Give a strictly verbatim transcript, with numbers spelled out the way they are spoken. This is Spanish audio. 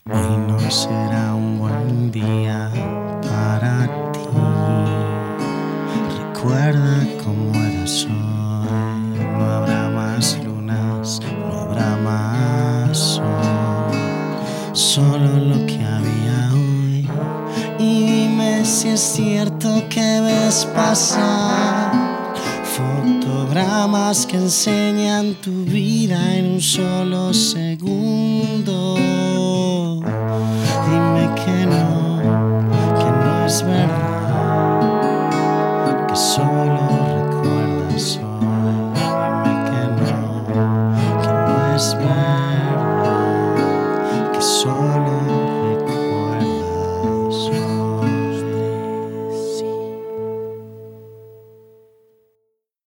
Hoy no será un buen día para ti. Recuerda cómo eras hoy. No habrá más lunas, no habrá más sol, solo lo que había hoy. Y dime si es cierto que ves pasar fotogramas que enseñan tu vida en un solo segundo. Dime que no, que no es verdad, que solo